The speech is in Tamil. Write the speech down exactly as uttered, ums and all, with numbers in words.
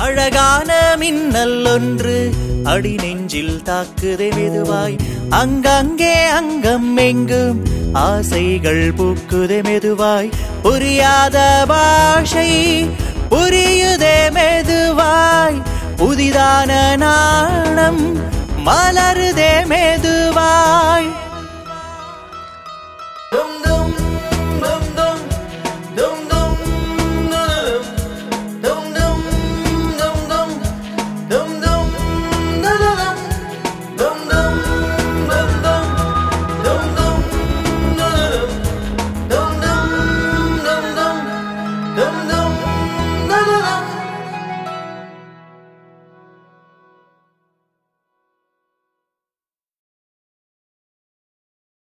அழகான மின்னல் ஒன்று அடி நெஞ்சில் தாக்குதே மெதுவாய். அங்கங்கே அங்கம் எங்கும் ஆசைகள் பூக்குதே மெதுவாய். புரியாத பாஷை புரியுதே மெதுவாய். புதிதான நாணம் மலருதே மெதுவாய்.